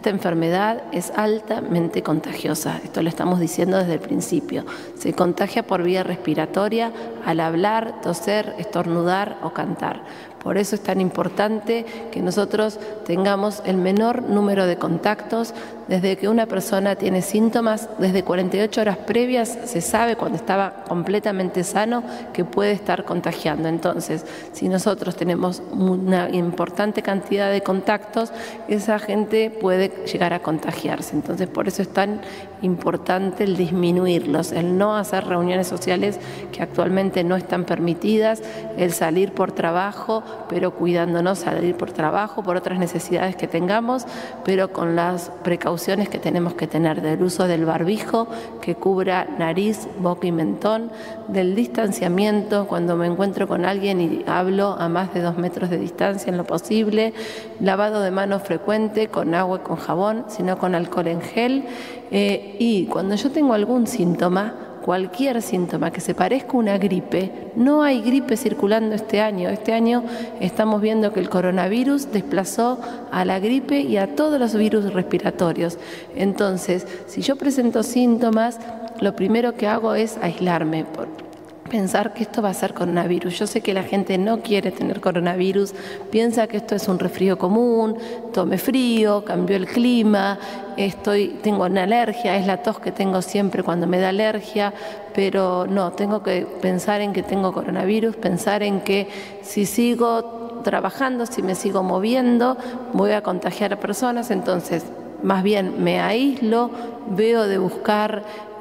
esta enfermedad es altamente contagiosa. Esto lo estamos diciendo desde el principio. Se contagia por vía respiratoria al hablar, toser, estornudar o cantar. Por eso es tan importante que nosotros tengamos el menor número de contactos. Desde que una persona tiene síntomas, desde 48 horas previas se sabe cuando estaba completamente sano que puede estar contagiando. Entonces, si nosotros tenemos una importante cantidad de contactos, esa gente puede llegar a contagiarse. Entonces, por eso es tan importante el disminuirlos, el no hacer reuniones sociales que actualmente no están permitidas, el salir por trabajo, pero cuidándonos, salir por trabajo, por otras necesidades que tengamos, pero con las precauciones que tenemos que tener del uso del barbijo que cubra nariz, boca y mentón, del distanciamiento cuando me encuentro con alguien y hablo a más de 2 metros de distancia en lo posible, lavado de manos frecuente con agua y con jabón, sino con alcohol en gel, y cuando yo tengo algún síntoma, cualquier síntoma que se parezca a una gripe, no hay gripe circulando este año. Este año estamos viendo que el coronavirus desplazó a la gripe y a todos los virus respiratorios. Entonces, si yo presento síntomas, lo primero que hago es aislarme, pensar que esto va a ser coronavirus. Yo sé que la gente no quiere tener coronavirus, piensa que esto es un resfrío común, tomé frío, cambió el clima, tengo una alergia, es la tos que tengo siempre cuando me da alergia, pero no, tengo que pensar en que tengo coronavirus, pensar en que si sigo trabajando, si me sigo moviendo, voy a contagiar a personas. Entonces, más bien me aíslo, veo de buscar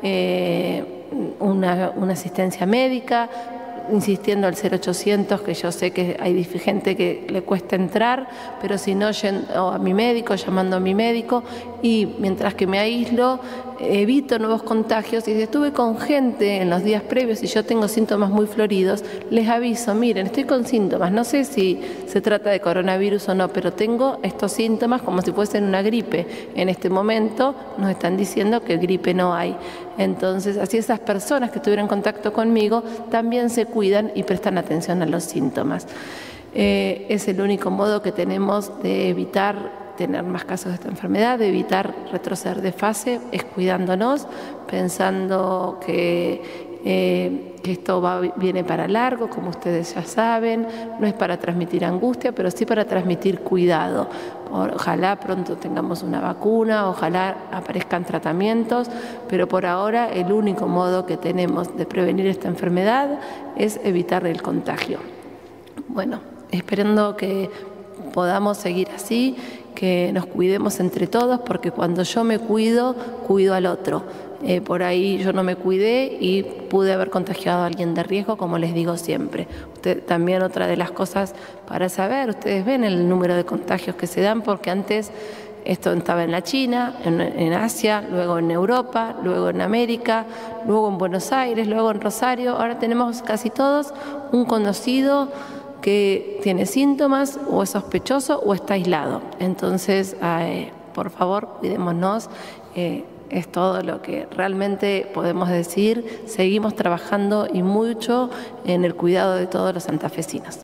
una asistencia médica, insistiendo al 0800, que yo sé que hay gente que le cuesta entrar, pero si no, yendo a mi médico, llamando a mi médico, y mientras que me aíslo, evito nuevos contagios. Y si estuve con gente en los días previos y yo tengo síntomas muy floridos, les aviso, miren, estoy con síntomas, no sé si se trata de coronavirus o no, pero tengo estos síntomas como si fuesen una gripe. En este momento nos están diciendo que gripe no hay. Entonces, así esas personas que estuvieron en contacto conmigo también se cuidan y prestan atención a los síntomas. Es el único modo que tenemos de evitar tener más casos de esta enfermedad, de evitar retroceder de fase, es cuidándonos, pensando que esto viene para largo, como ustedes ya saben, no es para transmitir angustia, pero sí para transmitir cuidado. Ojalá pronto tengamos una vacuna, ojalá aparezcan tratamientos, pero por ahora el único modo que tenemos de prevenir esta enfermedad es evitar el contagio. Bueno, esperando que podamos seguir así, que nos cuidemos entre todos, porque cuando yo me cuido, cuido al otro. Por ahí yo no me cuidé y pude haber contagiado a alguien de riesgo, como les digo siempre. También otra de las cosas para saber, ustedes ven el número de contagios que se dan, porque antes esto estaba en la China, en Asia, luego en Europa, luego en América, luego en Buenos Aires, luego en Rosario. Ahora tenemos casi todos un conocido que tiene síntomas o es sospechoso o está aislado. Entonces, por favor, cuidémonos. Es todo lo que realmente podemos decir. Seguimos trabajando y mucho en el cuidado de todos los santafesinos.